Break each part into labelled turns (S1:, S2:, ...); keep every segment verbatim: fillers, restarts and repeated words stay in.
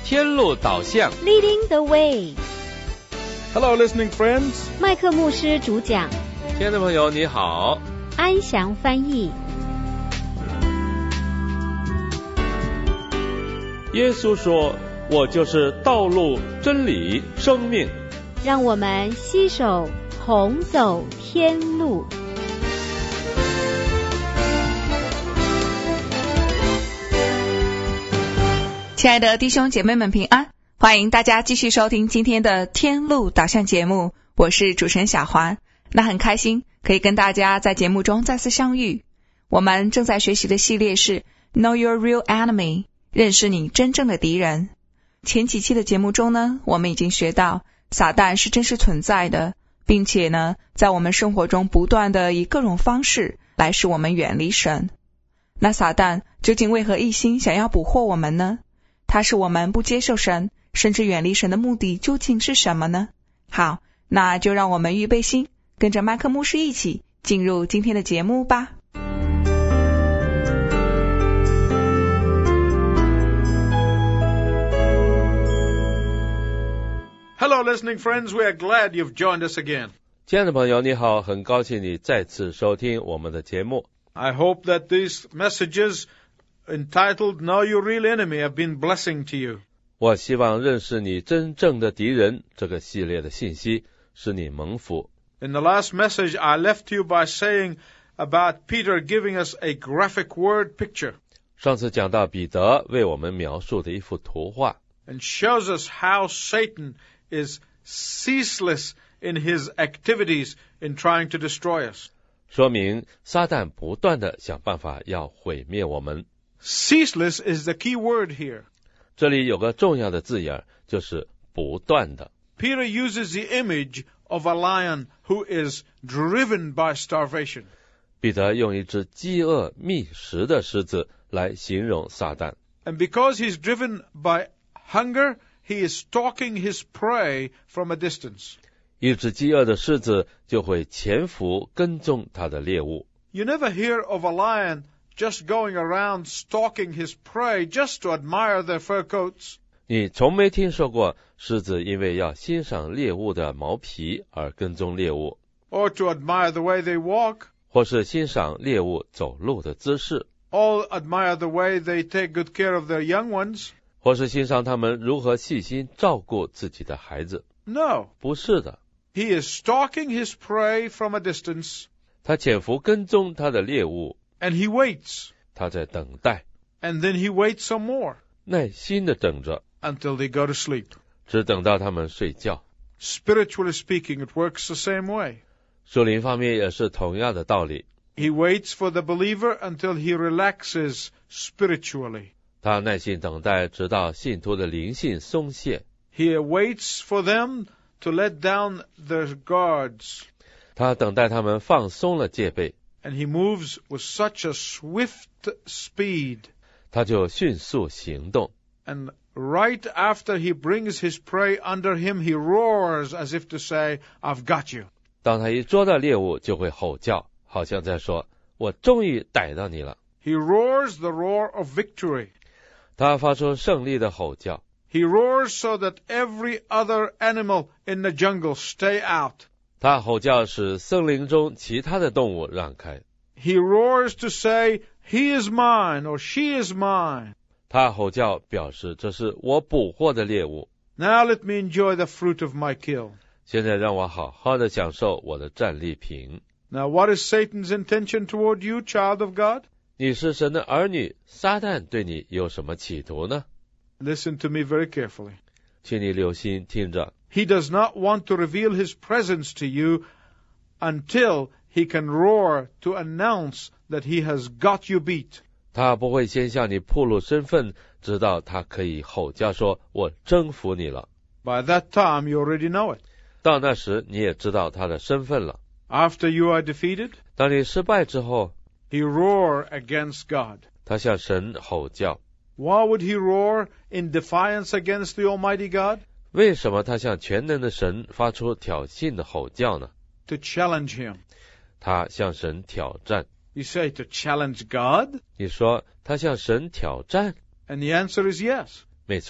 S1: 天路导向
S2: Leading the way.
S3: Hello, listening friends.
S2: 麦克牧师主讲，
S1: 亲爱的朋友你好，
S2: 安祥翻译。
S3: 耶稣说，我就是道路、真理、生命。
S2: 让我们携手同走天路。
S4: 亲爱的弟兄姐妹们平安，欢迎大家继续收听今天的天路导向节目，我是主持人小环。那很开心可以跟大家在节目中再次相遇。我们正在学习的系列是 Know Your Real Enemy， 认识你真正的敌人。前几期的节目中呢，我们已经学到撒旦是真实存在的，并且呢，在我们生活中不断的以各种方式来使我们远离神。那撒旦究竟为何一心想要捕获我们呢？他使我们不接受神，甚至远离神的目的究竟是什么呢？好，那就让我们预备心，跟着麦克牧师一起进入今天的节目吧。
S5: Hello, listening friends. We are glad you've joined us again.
S1: 亲爱的朋友你好，很高兴你再次收听我们的节目。
S5: I hope that these messages entitled Know Your Real Enemy have been blessing to you.
S1: 我希望认识你真正的敌人这个系列的信息使你蒙福。
S5: In the last message, I left you by saying about Peter giving us a graphic word picture.
S1: 上次讲到彼得为我们描述的一幅图画，
S5: And shows us how Satan is ceaseless in his activities in trying to destroy us.
S1: 说明撒旦不断的想办法要毁灭我们。
S5: Ceaseless is the key word here.
S1: 这里有个重要的字眼，就是不断的。
S5: Peter uses the image of a lion who is driven by starvation.
S1: 彼得用一只饥饿觅食的狮子来形容撒旦。
S5: And because he's driven by hunger, he is stalking his prey from a distance.
S1: 一只饥饿的狮子就会潜伏跟踪它的猎物。
S5: You never hear of a lion just going around stalking his prey just to admire their fur coats.
S1: 你从没听说过狮子因为要欣赏猎物的毛皮而跟踪猎物，
S5: Or to admire the way they walk.
S1: 或是欣赏猎物走路的姿势，
S5: Or admire the way they take good care of their young ones.
S1: 或是欣赏他们如何细心照顾自己的孩子。
S5: No.
S1: 不是的，
S5: He is stalking his prey from a distance.
S1: 他潜伏跟踪他的猎物，
S5: And he waits.
S1: 他在等待，
S5: And then he waits some more.
S1: 耐心的等着，
S5: Until they go to sleep.
S1: 只等到他们睡觉。
S5: Spiritually speaking, it works the same way.
S1: 属灵方面也是同样的道理，
S5: He waits for the believer until he relaxes spiritually.
S1: 他耐心等待，直到信徒的灵性松懈。
S5: He waits for them to let down their guards.
S1: 他等待他们放松了戒备，
S5: And he moves with such a swift speed.
S1: 他就迅速行动。
S5: And right after he brings his prey under him, he roars as if to say, I've got you.
S1: 当他一捉到猎物，就会吼叫，好像在说，我终于逮到你了。
S5: He roars the roar of victory.
S1: 他发出胜利的吼叫，
S5: He roars so that every other animal in the jungle stay out.
S1: 他吼叫使森林中其他的动物让开。
S5: He roars to say, he is mine or she is mine.
S1: 他吼叫表示这是我捕获的猎物。
S5: Now let me enjoy the fruit of my kill.
S1: 现在让我好好的享受我的战利品。
S5: Now what is Satan's intention toward you, child of God?
S1: 你是神的儿女，撒旦对你有什么企图呢？
S5: Listen to me very carefully.
S1: 请你留心听着，
S5: He does not want to reveal his presence to you until he can roar to announce that he has got you beat.
S1: 他不会先向你暴露身份，直到他可以吼叫说，我征服你了。
S5: By that time, you already know it.
S1: 到那时你也知道他的身份了。
S5: After you are defeated,
S1: 当你失败之后，
S5: he roar against God.
S1: 他向神吼叫。
S5: Why would he roar in defiance against the Almighty God?
S1: 为什么他向全能的神发出挑衅的吼叫呢？
S5: To challenge him.
S1: 他向神挑战。
S5: You say, to challenge God?
S1: 你说他向神挑战？
S5: And the answer is yes.
S1: 没错。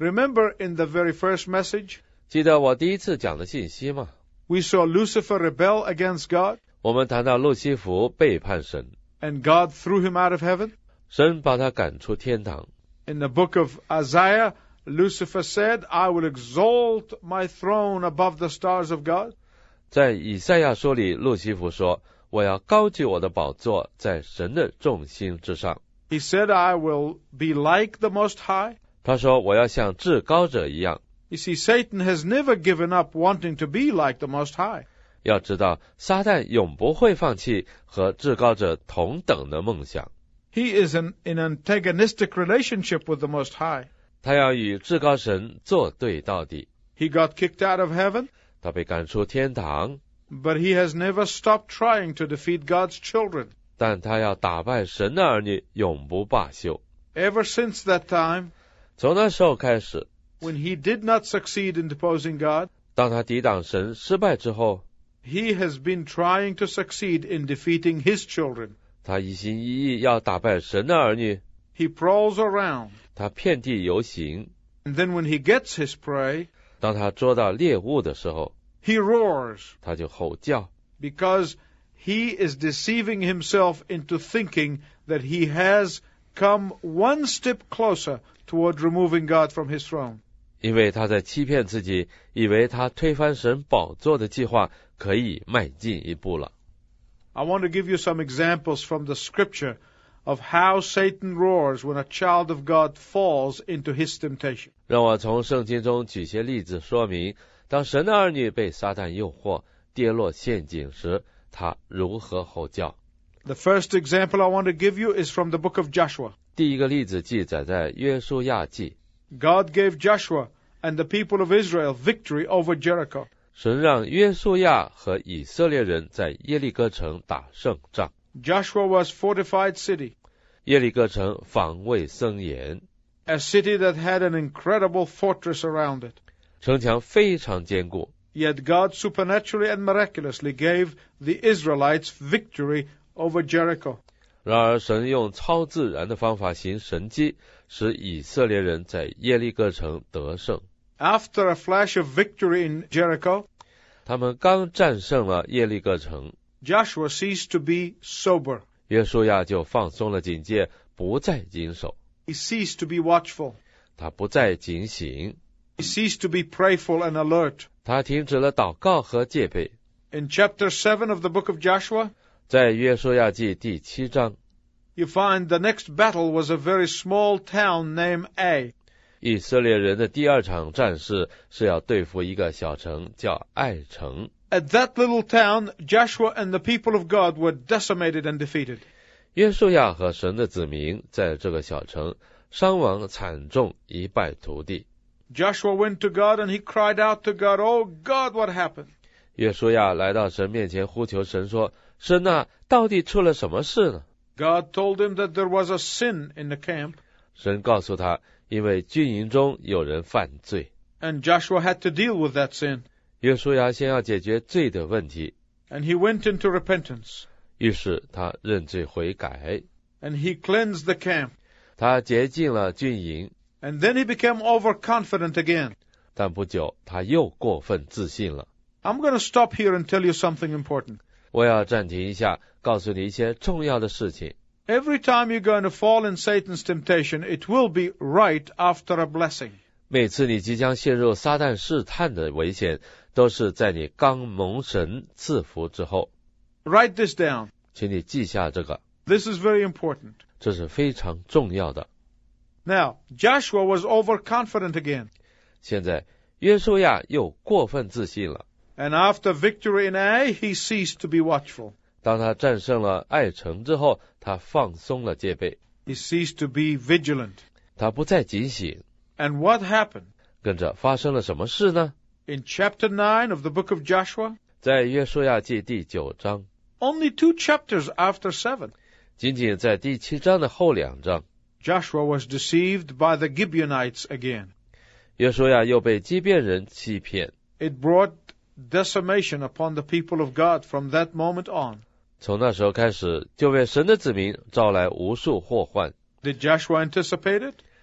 S5: Remember in the very first message,
S1: 记得我第一次讲的信息吗？
S5: we saw Lucifer rebel against God,
S1: 我们谈到路西弗背叛神，
S5: and God threw him out of heaven.
S1: 神把他赶出天堂。
S5: In the book of Isaiah, Lucifer said, I will exalt my throne above the stars of God.
S1: 在以赛亚书里，路西弗说：“我要高举我的宝座在神的众星之上。”
S5: He said, I will be like the Most High.
S1: 他说：“我要像至高者一样。”
S5: You see, Satan has never given up wanting to be like the Most High.
S1: 要知道，撒旦永不会放弃和至高者同等的梦想。
S5: He is in an antagonistic relationship with the Most High.
S1: 他要与至高神作对到底。
S5: He got kicked out of heaven,
S1: 他被赶出天堂，
S5: but he has never stopped trying to defeat God's children.
S1: 但他要打败神的儿女，永不罢休。
S5: Ever since that time,
S1: 从那时候开始，
S5: when he did not succeed in deposing God,
S1: 当他抵挡神失败之后，
S5: he has been trying to succeed in defeating his children.
S1: 他一心一意要打败神的儿女。
S5: He prowls around,
S1: 他遍地游行，
S5: and then when he gets his prey,
S1: 当他捉到猎物的时候，
S5: he roars,
S1: 他就吼叫，
S5: because he is deceiving himself into thinking that he has come one step closer toward removing God from his throne.
S1: 因为他在欺骗自己，以为他推翻神宝座的计划可以迈进一步了。
S5: I want to give you some examples from the scripture of how Satan roars when a child of God falls into his temptation.
S1: 让我从圣经中举些例子说明，当神的儿女被撒旦诱惑，跌落陷阱时，他如何吼叫。
S5: The first example I want to give you is from the book of Joshua.
S1: 第一个例子记载在约书亚记，
S5: God gave Joshua and the people of Israel victory over Jericho.
S1: 神让约书亚和以色列人在耶利哥城打胜仗。
S5: Joshua was fortified city,
S1: 耶利哥城防卫森严，
S5: a city that had an incredible fortress around it.
S1: 城墙非常坚固。
S5: Yet God supernaturally and miraculously gave the Israelites victory over Jericho.
S1: 然而神用超自然的方法行神迹，使以色列人在耶利哥城得胜。
S5: After a flash of victory in Jericho,
S1: 他们刚战胜了耶利哥城，
S5: Joshua ceased to be sober.
S1: 约书亚就放松了警戒，不再谨守，
S5: He ceased to be watchful.
S1: 他不再警醒，
S5: He ceased to be prayerful and alert.
S1: 他停止了祷告和戒备。
S5: In chapter seven of the book of Joshua,
S1: 在约书亚记第七章，
S5: you find the next battle was a very small town named Ai.
S1: 以色列人的第二场战事是要对付一个小城，叫爱城。
S5: At that little town, Joshua and the people of God were decimated and defeated.
S1: 约书亚和神的子民在这个小城伤亡惨重，一败涂地。
S5: Joshua went to God and he cried out to God, "Oh God, what happened?"
S1: 约书亚来到神面前呼求神说：“神啊，到底出了什么事呢？”
S5: God told him that there was a sin in the camp,
S1: 神告诉他，因为军营中有人犯罪，
S5: and Joshua had to deal with that sin.
S1: 约书亚先要解决罪的问题，
S5: And he went into repentance,
S1: 于是他认罪悔改，
S5: and he cleansed the camp.
S1: 他洁净了军营，
S5: And then he became overconfident again.
S1: 但不久他又过分自信了。
S5: I'm going to stop here and tell you something important.
S1: 我要暂停一下，告诉你一些重要的事情。
S5: Every time you're going to fall in Satan's temptation, it will be right after a blessing.
S1: 每次你即将陷入撒旦试探的危险，都是在你刚蒙神赐福之后。
S5: Write this down.
S1: 请你记下这个，
S5: This is very important.
S1: 这是非常重要的。
S5: Now, Joshua was overconfident again.
S1: 现在约书亚又过分自信了。
S5: And after victory in Ai, he ceased to be watchful.
S1: 当他战胜了爱城之后，他放松了戒备，
S5: He ceased to be vigilant.
S1: 他不再警醒。
S5: And what happened?
S1: 跟着发生了什么事呢？
S5: In chapter nine of the book of Joshua,
S1: 在约书亚记第九章，
S5: only two chapters after seven,
S1: 仅仅在第七章的后两章，
S5: Joshua was deceived by the Gibeonites again.
S1: 约书亚又被基遍人欺骗。
S5: It brought decimation upon the people of God from that moment on.
S1: 从那时候开始，就为神的子民招来无数祸患。
S5: Did Joshua anticipate it?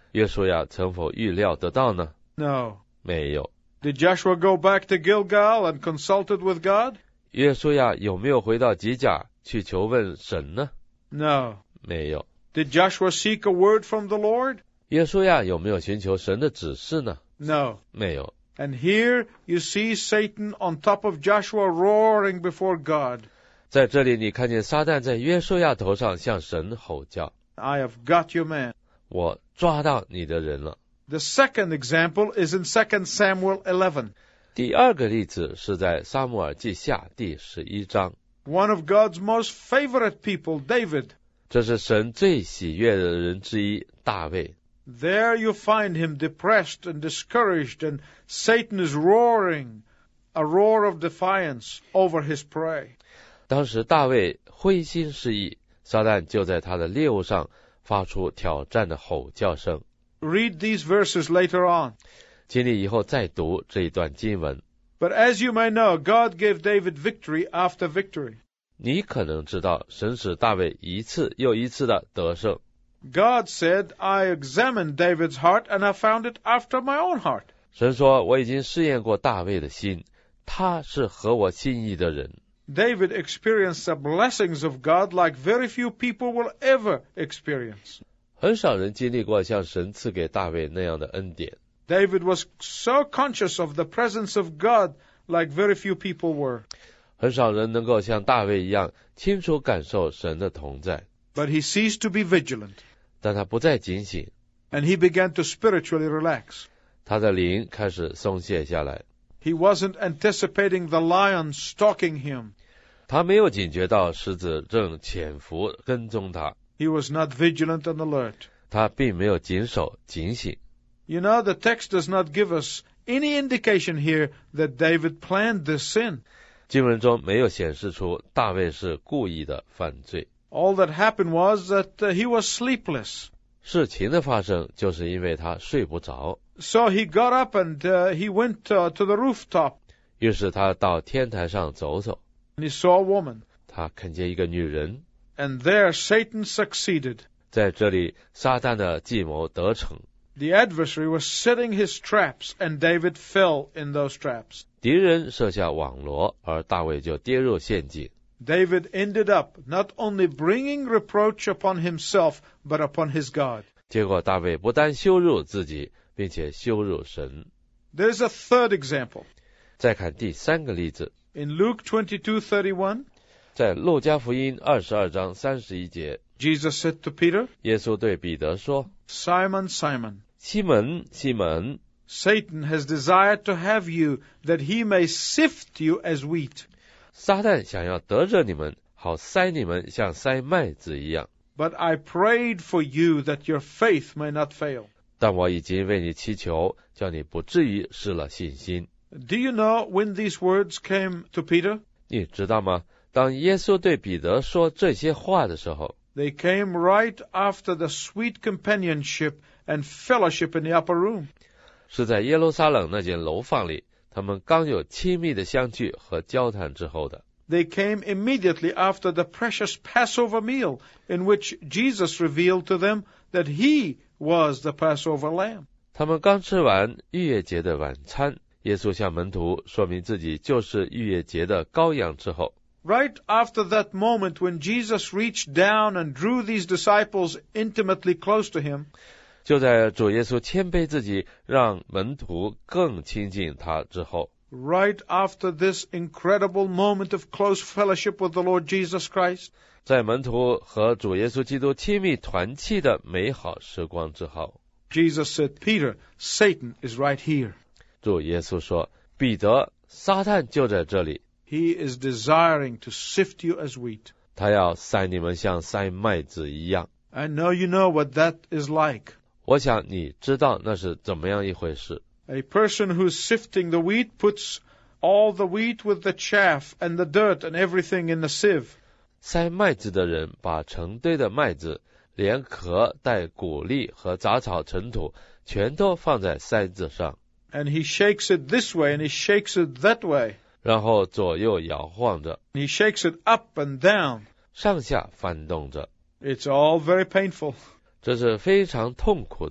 S1: 约书亚曾否预料得到呢？
S5: No.
S1: 没有。
S5: Did Joshua go back to Gilgal and consulted with God?
S1: 约书亚有没有回到吉甲去求问神呢？
S5: No.
S1: 没有。
S5: Did Joshua seek a word from the Lord?
S1: 约书亚有没有寻求神的指示呢？
S5: No.
S1: 没有。
S5: And here you see Satan on top of Joshua roaring before God.
S1: 在这里你看见撒旦在约书亚头上向神吼叫，
S5: I have got your man.
S1: 我抓到你的人了。
S5: The second example is in Second Samuel eleven.
S1: 第二个例子是在撒母耳记下第十一章，
S5: One of God's most favorite people, David.
S1: 这是神最喜悦的人之一，大卫。
S5: There you find him depressed and discouraged, and Satan is roaring, a roar of defiance over his prey.
S1: 当时大卫灰心失意，撒旦就在他的猎物上发出挑战的吼叫声。
S5: Read these verses later on.
S1: 请你以后再读这一段经文。
S5: But as you may know, God gave David victory after victory.
S1: 你可能知道，神使大卫一次又一次的得胜。
S5: God said, I examined David's heart, and I found it after my own heart.
S1: 神说，我已经试验过大卫的心，他是合我心意的人。
S5: David experienced the blessings of God like very few people will ever experience.
S1: 很少人经历过像神赐给大卫那样的恩典。
S5: David was so conscious of the presence of God like very few people were.
S1: 很少人能够像大卫一样清楚感受神的同在。
S5: But he ceased to be vigilant,
S1: 但他不再警醒，
S5: and he began to spiritually relax.
S1: 他的灵开始松懈下来。
S5: He wasn't anticipating the lion stalking him.
S1: 他没有警觉到狮子正潜伏跟踪他，
S5: He was not vigilant and alert.
S1: 他并没有谨守警醒。
S5: You know, the text does not give us any indication here that David planned this sin.
S1: 经文中没有显示出大卫是故意的犯罪。
S5: All that happened was that uh, he was sleepless.
S1: 事情的发生就是因为他睡不着，
S5: So he got up and uh, he went uh, to the rooftop,
S1: 于是他到天台上走走，
S5: and he saw a woman.
S1: 他看见一个女人，
S5: And there Satan succeeded.
S1: 在这里撒旦的计谋得逞，
S5: The adversary was setting his traps, and David fell in those traps.
S1: 敌人设下网罗，而大卫就跌入陷阱。
S5: David ended up not only bringing reproach upon himself, but upon his God.
S1: 结果大卫不但羞辱自己，并且羞辱神。
S5: There's a third example.
S1: 再看第三个例子，
S5: In Luke twenty-two thirty-one,
S1: 在路加福音二十二章三十一节，
S5: Jesus said to Peter,
S1: 耶稣对彼得说
S5: Simon, Simon, ：“
S1: 西门，西门，
S5: Satan has desired to have you, that he may sift you as wheat.
S1: 撒旦想要得着你们，好塞你们像塞麦子一样。
S5: But I prayed for you that your faith may not fail.
S1: 但我已经为你祈求，叫你不至于失了信心。
S5: Do you know when these words came to Peter?
S1: 你知道吗？当耶稣对彼得说这些话的时候，
S5: They came right after the sweet companionship and fellowship in the upper room.
S1: 是在耶路撒冷那间楼房里，他们刚有亲密的相聚和交谈之后的。
S5: They came immediately after the precious Passover meal, in which Jesus revealed to them that he was the Passover lamb.
S1: 他们刚吃完逾越节的晚餐，耶稣向门徒说明自己就是逾越节的羔羊之后，
S5: Right after that moment when Jesus reached down and drew these disciples intimately close to him,
S1: 就在主耶稣谦卑自己，让门徒更亲近他之后，
S5: right after this incredible moment of close fellowship with the Lord Jesus Christ,
S1: 在门徒和主耶稣基督亲密团契的美好时光之后，
S5: Jesus said, Peter, Satan is right here.
S1: 主耶稣说：“彼得，撒旦就在这里，
S5: He is desiring to sift you as wheat.
S1: 他要塞你们像塞麦子一样。
S5: I know you know what that is like.
S1: 我想你知道那是怎么样一回事。
S5: A person who's sifting the wheat puts all the wheat with the chaff and the dirt and everything in the sieve.
S1: 塞麦子的人把成堆的麦子，连壳带谷粒和杂草尘土，全都放在塞子上，
S5: And he shakes it this way and he shakes it that way.
S1: 然后左右摇晃着，
S5: He shakes it up and down.
S1: 上下翻动着，
S5: It's all very painful.
S1: 这是非常痛苦的。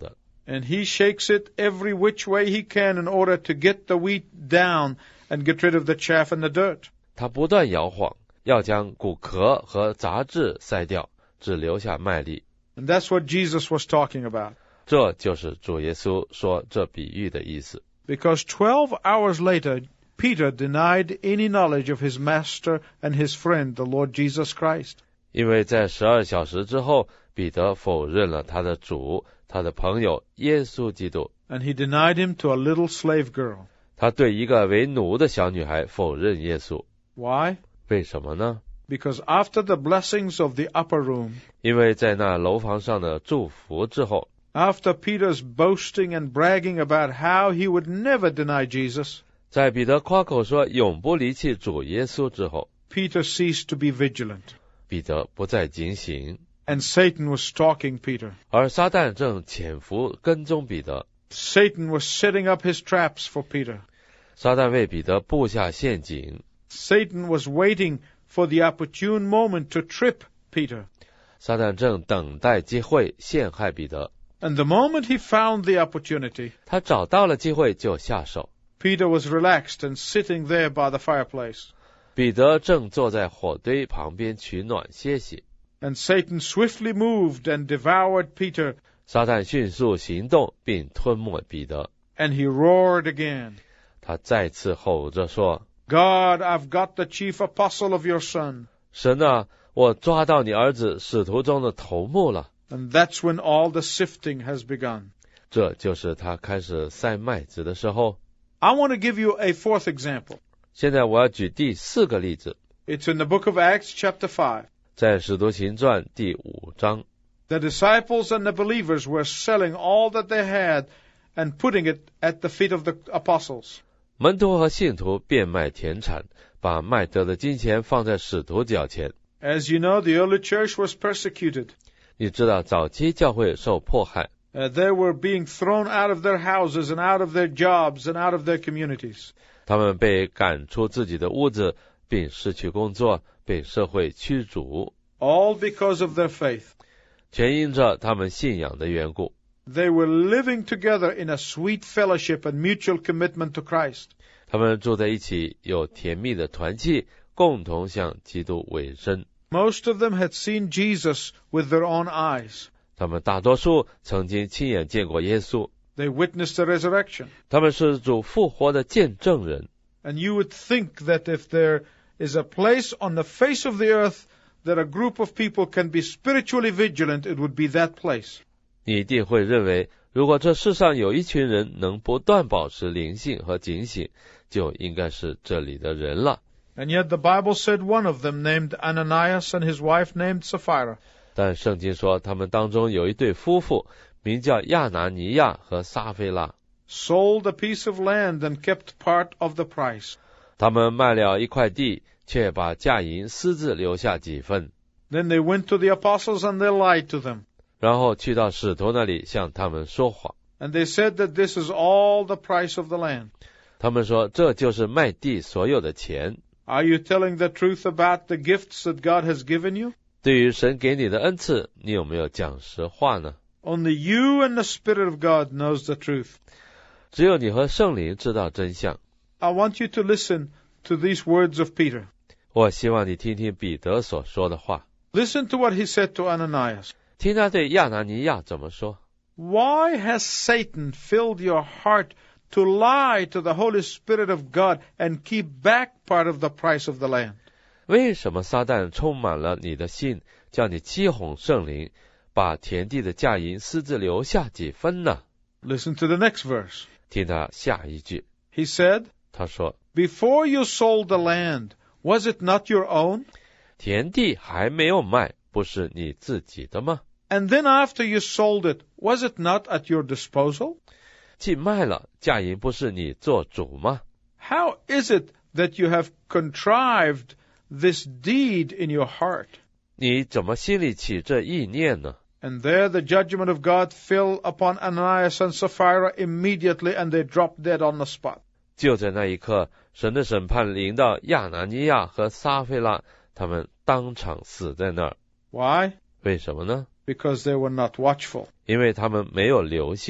S5: And he shakes it every which way he can in order to get the wheat down and get rid of the chaff and the dirt.
S1: 他不断摇晃，要将谷壳和杂质筛掉，只留下麦粒。
S5: And that's what Jesus was talking about.
S1: 这就是主耶稣说这比喻的意思。
S5: Because twelve hours later, Peter denied any knowledge of his master and his friend, the Lord Jesus Christ.
S1: 因为在十二小时之后，彼得否认了他的主，他的朋友耶稣基督。
S5: And he denied him to a little slave girl.
S1: 他对一个为奴的小女孩否认耶稣。
S5: Why?
S1: 为什么呢？
S5: Because after the blessings of the upper room,
S1: 因为在那楼房上的祝福之后，
S5: after Peter's boasting and bragging about how he would never deny Jesus,
S1: 在彼得夸口说永不离弃主耶稣之后，
S5: Peter ceased to be vigilant.
S1: 彼得不再警醒，
S5: And Satan was stalking Peter.
S1: 而撒旦正潜伏跟踪彼得。
S5: Satan was setting up his traps for Peter.
S1: 撒旦为彼得布下陷阱，
S5: Satan was waiting for the opportune moment to trip Peter.
S1: 撒旦正等待机会陷害彼得。
S5: And the moment he found the opportunity,
S1: 他找到了机会就下手。
S5: Peter was relaxed and sitting there by the fireplace.
S1: 彼得正坐在火堆旁边取暖歇息。
S5: And Satan swiftly moved and devoured Peter,
S1: 撒旦迅速行动并吞没彼得。
S5: and he roared again.
S1: 他再次吼着说，
S5: God, I've got the chief apostle of your son.
S1: 神啊，我抓到你儿子使徒中的头目了。
S5: And that's when all the sifting has begun.
S1: 这就是他开始筛麦子的时候。
S5: I want to give you a fourth example.
S1: 现在我要举第四个例子，
S5: It's in the book of Acts chapter five.
S1: 在使徒行传第五章，
S5: The disciples and the believers were selling all that they had and putting it at the feet of the apostles.
S1: 门徒和信徒变卖田产，把卖得的金钱放在使徒脚前。
S5: As you know, the early church was persecuted.
S1: 你知道早期教会受迫害，
S5: Uh, they were being thrown out of their houses and out of their jobs and out of their communities.
S1: 他们被赶出自己的屋子，并失去工作，被社会驱逐，
S5: All because of their faith.
S1: 全因着他们信仰的缘故。
S5: They were living together in a sweet fellowship and mutual commitment to Christ.
S1: 他们住在一起，有甜蜜的团契，共同向基督委身。
S5: Most of them had seen Jesus with their own eyes.
S1: 他们大多数曾经亲眼见过耶稣，
S5: They witnessed the resurrection.
S1: 他们是主复活的见证人。
S5: And you would think that if there is a place on the face of the earth that a group of people can be spiritually vigilant, it would be that place.
S1: 你一定会认为，如果这世上有一群人能不断保持灵性和警醒，就应该是这里的人了。
S5: And yet the Bible said one of them, named Ananias, and his wife named Sapphira.
S1: 但圣经说，他们当中有一对夫妇，名叫亚拿尼亚和撒非拉，
S5: Sold a piece of land and kept part of the price.
S1: 他们卖了一块地，却把价银私自留下几分，
S5: Then they went to the apostles and they lied to them.
S1: 然后去到使徒那里向他们说谎。
S5: And they said that this is all the price of the land.
S1: 他们说，这就是卖地所有的钱。
S5: Are you telling the truth about the gifts that God has given you?
S1: 对于神给你的恩赐，你有没有讲实话呢？
S5: Only you and the Spirit of God knows the truth.
S1: 只有你和圣灵知道真相。
S5: I want you to listen to these words of Peter.
S1: 我希望你听听彼得所说的话，
S5: Listen to what he said to Ananias.
S1: 听他对亚拿尼亚怎么说。
S5: Why has Satan filled your heart to lie to the Holy Spirit of God and keep back part of the price of the land?
S1: 为什么撒旦充满了你的心，叫你欺哄圣灵，把田地的价银私自留下几分呢？
S5: Listen to the next verse.
S1: 听他下一句，
S5: He said,
S1: 他说，
S5: Before you sold the land, was it not your own?
S1: 田地还没有卖，不是你自己的吗？
S5: And then after you sold it, was it not at your disposal?
S1: 既卖了，价银不是你做主吗？
S5: How is it that you have contrived this deed in your heart?
S1: 你怎么心里起这意念呢？
S5: And there the judgment of God fell upon Ananias and Sapphira immediately, and they dropped dead on the spot.
S1: 就在那一刻，神的审判临到亚拿尼亚和撒非拉，他们当场死在那儿。
S5: Why?
S1: 为什么呢？
S5: Because they were not watchful.
S1: 因为他们没有留心。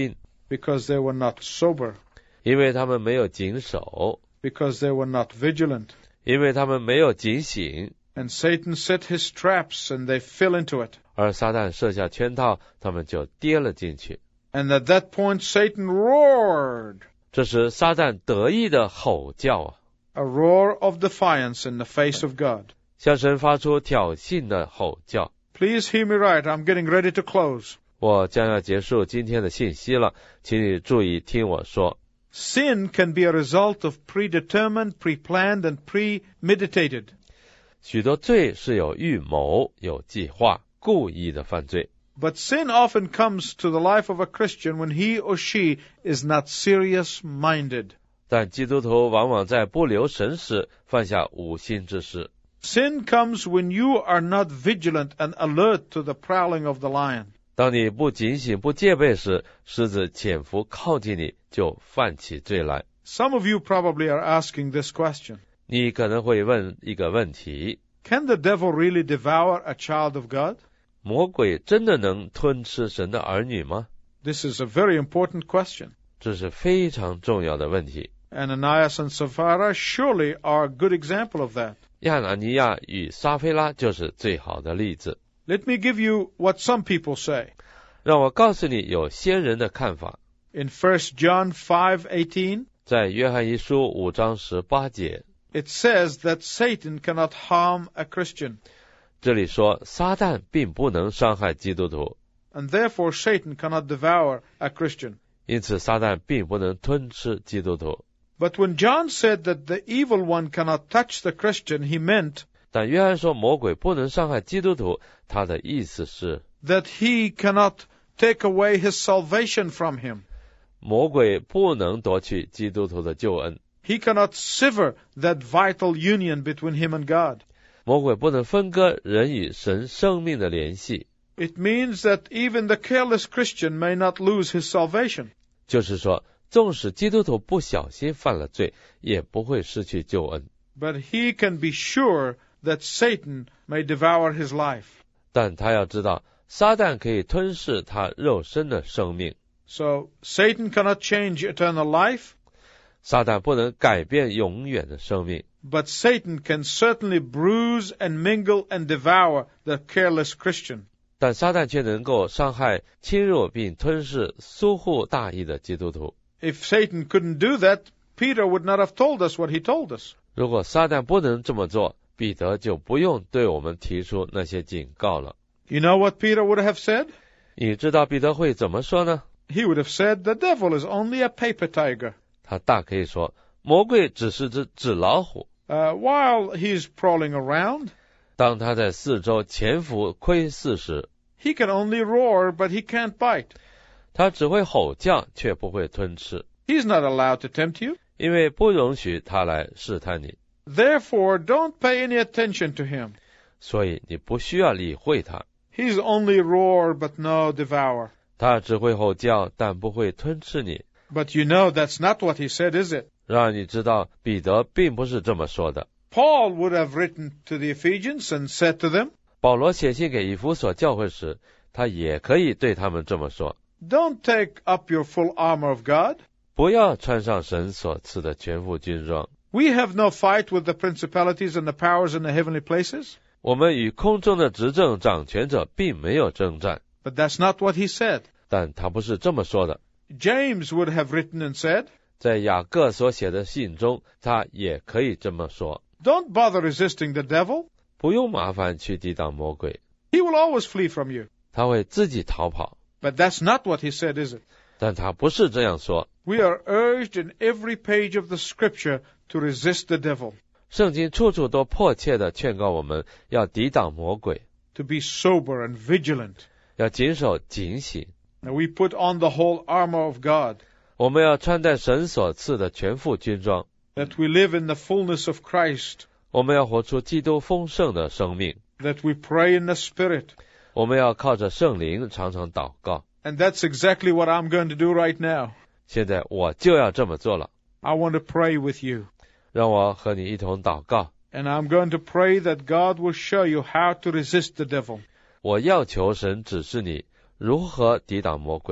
S5: because they were not sober,
S1: 因为他们没有谨守，
S5: because they were not vigilant.
S1: 因为他们没有警醒，
S5: And Satan set his traps and they fell into it.
S1: 而撒旦设下圈套，他们就跌了进去。
S5: And at that point Satan roared,
S1: 这时撒旦得意的吼叫啊，
S5: a roar of defiance in the face of God.
S1: 向神发出挑衅的吼叫。
S5: Please hear me right, I'm getting ready to close.
S1: 我将要结束今天的信息了，请你注意听我说。
S5: Sin can be a result of predetermined, pre-planned, and premeditated.
S1: 许多罪是有预谋、有计划、故意的犯罪，
S5: But sin often comes to the life of a Christian when he or she is not serious-minded.
S1: 但基督徒往往在不留神时犯下无心之事。
S5: Sin comes when you are not vigilant and alert to the prowling of the lion.
S1: 当你不警醒、不戒备时，狮子潜伏靠近你，就犯起罪来。
S5: Some of you probably are asking this question.
S1: 你可能会问一个问题：
S5: Can the devil really devour a child of God?
S1: 魔鬼真的能吞吃神的儿女吗？
S5: This is a very important question.
S1: 这是非常重要的问题。
S5: Ananias and Sapphira surely are a good example of that.
S1: 亚拿尼亚与撒非拉就是最好的例子。
S5: Let me give you what some people say.
S1: 让我告诉你有先人的看法，
S5: In First John five eighteen,
S1: 在约翰一书五章十八节，
S5: it says that Satan cannot harm a Christian,
S1: 这里说撒旦并不能伤害基督徒，
S5: and therefore Satan cannot devour a Christian.
S1: 因此撒旦并不能吞吃基督徒。
S5: But when John said that the evil one cannot touch the Christian, he meant
S1: 但约翰说魔鬼不能伤害基督徒，他的意思是
S5: that he cannot take away his salvation from him.
S1: 魔鬼不能夺去基督徒的救恩，
S5: He cannot sever that vital union between him and God.
S1: 魔鬼不能分割人与神生命的联系。
S5: It means that even the careless Christian may not lose his salvation.
S1: 就是说，纵使基督徒不小心犯了罪，也不会失去救恩。
S5: But he can be sure that Satan may devour his life.
S1: 但他要知道，撒旦可以吞噬他肉身的生命。
S5: So Satan cannot change eternal life,
S1: 撒旦不能改变永远的生命，
S5: but Satan can certainly bruise and mingle and devour the careless Christian.
S1: 但撒旦却能够伤害、侵入并吞噬疏忽大意的基督徒。
S5: If Satan couldn't do that, Peter would not have told us what he told us.
S1: 如果撒旦不能这么做，彼得就不用对我们提出那些警告了。
S5: You know what Peter would have said?
S1: 你知道彼得会怎么说呢？
S5: He would have said, the devil is only a paper tiger.
S1: 他大可以说，魔鬼只是只纸老虎。
S5: Uh, while he's prowling around,
S1: 当他在四周潜伏窥视时，
S5: he can only roar, but he can't bite.
S1: 他只会吼叫，却不会吞吃，
S5: He's not allowed to tempt you.
S1: 因为不容许他来试探你，
S5: Therefore, don't pay any attention to him.
S1: 所以你不需要理会他。
S5: He's only roar, but no devour.
S1: 他只会吼叫，但不会吞吃你。
S5: But you know that's not what he said, is it?
S1: 让你知道，彼得并不是这么说的。
S5: Paul would have written to the Ephesians and said to them,
S1: 保罗写信给以弗所教会时，他也可以对他们这么说：
S5: don't take up your full armor of God.
S1: 不要穿上神所赐的全副军装。
S5: We have no fight with the principalities and the powers in the heavenly places.
S1: 我们与空中的执政掌权者并没有征战。
S5: But that's not what he said.
S1: 但他不是这么说的。
S5: James would have written and said,
S1: 在雅各所写的信中，他也可以这么说：
S5: don't bother resisting the devil.
S1: 不用麻烦去抵挡魔鬼，
S5: He will always flee from you.
S1: 他会自己逃跑。
S5: But that's not what he said, is it?
S1: 但他不是这样说。
S5: We are urged in every page of the scripture to resist the devil,
S1: 圣经处处都迫切地劝告我们要抵挡魔鬼，
S5: to be sober and vigilant.
S1: 要谨守警醒。
S5: Now we put on the whole armor of God,
S1: 我们要穿戴神所赐的全副军装，
S5: that we live in the fullness of Christ,
S1: 我们要活出基督丰盛的生命，
S5: that we pray in the Spirit.
S1: 我们要靠着圣灵常常祷告。
S5: And that's exactly what I'm going to do right now.
S1: 现在我就要这么做了，
S5: I want to pray with you.
S1: 让我和你一同祷告。
S5: And I'm going to pray that God will show you how to resist the devil.
S1: 我要求神指示你如何抵挡魔鬼。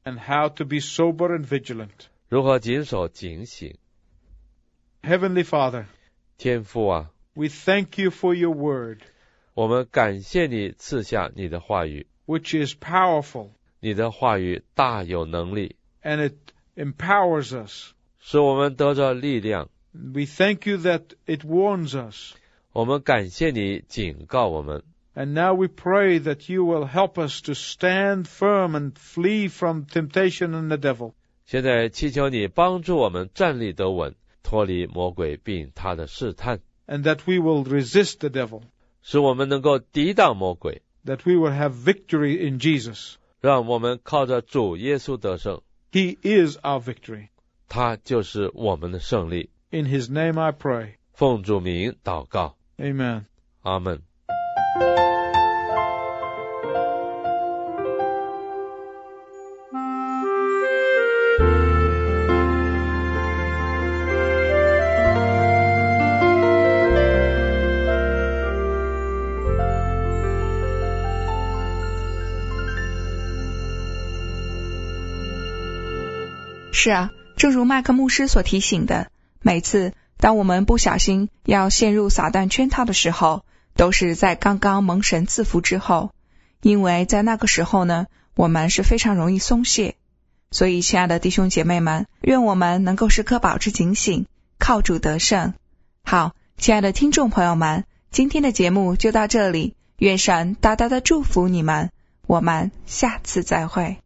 S5: and how to be sober and vigilant.
S1: 如何谨守警醒。
S5: Heavenly Father,
S1: 天父啊，
S5: we thank you for your word,
S1: 我们感谢你赐下你的话语，
S5: which is powerful,
S1: 你的话语大有能力，
S5: and it empowers us.
S1: 使我们得着力量。
S5: We thank you that it warns us.
S1: 我们感谢你警告我们，
S5: And now we pray that you will help us to stand firm and flee from temptation and the devil.
S1: 现在祈求你帮助我们站立得稳，脱离魔鬼并他的试探，
S5: And that we will resist the devil.
S1: 使我们能够抵挡魔鬼，
S5: That we will have victory in Jesus.
S1: 让我们靠着主耶稣得胜，
S5: He is our victory.
S1: 他就是我们的胜利。
S5: In his name I pray.
S1: 奉主名祷告，
S5: Amen.
S1: 阿们。
S4: 是啊，正如麦克牧师所提醒的，每次当我们不小心要陷入撒旦圈套的时候，都是在刚刚蒙神赐福之后，因为在那个时候呢，我们是非常容易松懈。所以亲爱的弟兄姐妹们，愿我们能够时刻保持警醒，靠主得胜。好，亲爱的听众朋友们，今天的节目就到这里，愿神大大的祝福你们，我们下次再会。